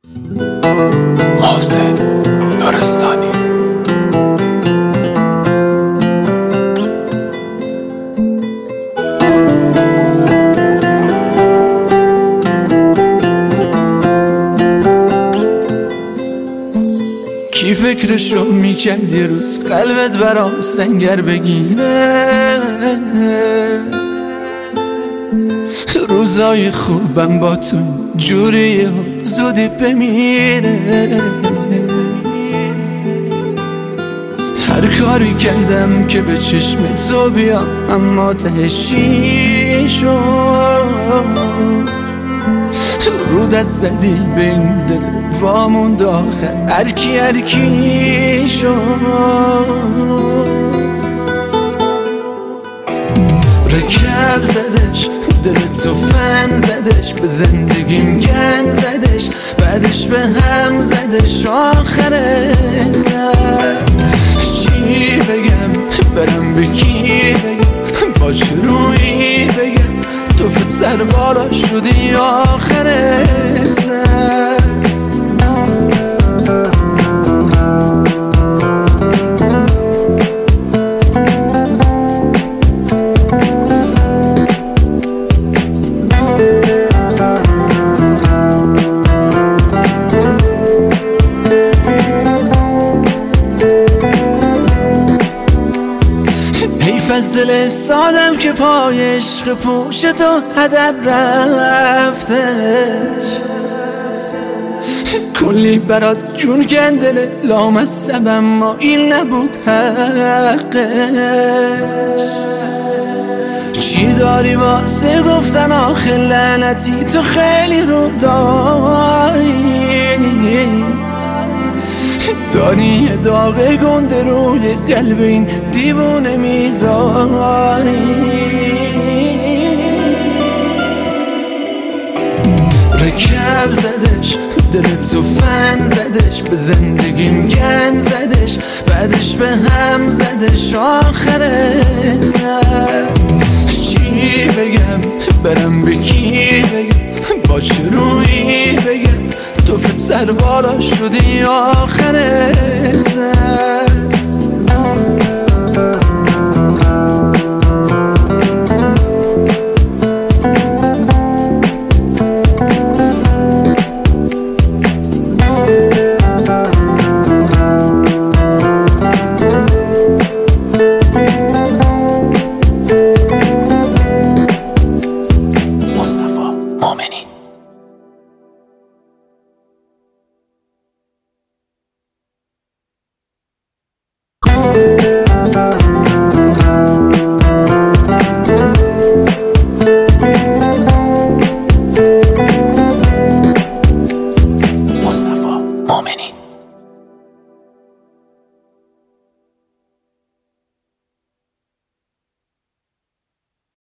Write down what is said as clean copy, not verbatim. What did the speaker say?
محسن نورستانی. کی فکرشو میکرد یه روز قلبت برام سنگر بگیره؟ روزای خوبم با تو جوریه و زودی بمیره. هر کاری کردم که به چشم تو بیام اما تهشی شد. رو دست زدی به این دل واموند آخر هر کی شد. رکب زدش دل تو فن زدش، به زندگیم گن زدش، بعدش به هم زدش آخر سر. چی بگم برم به کی بگم، با چه رویی بگم تو سر بالا شدی آخر سر. از دل سادم که پای عشق پوش تو هدر رفتش. کلی برات جون کندل لامصب اما این نبود حقش. چی داری واسه گفتن آخه لعنتی تو خیلی رو داری. دانی داغ گنده روی قلب این دیوونه میذاری. رکب زدش دل تو فن زدش، به زندگیم گن زدش، بعدش به هم زدش آخر سر. چی بگم برم به کی بگم، با چه رویی بگم تو سر بالا شدی آخر سر.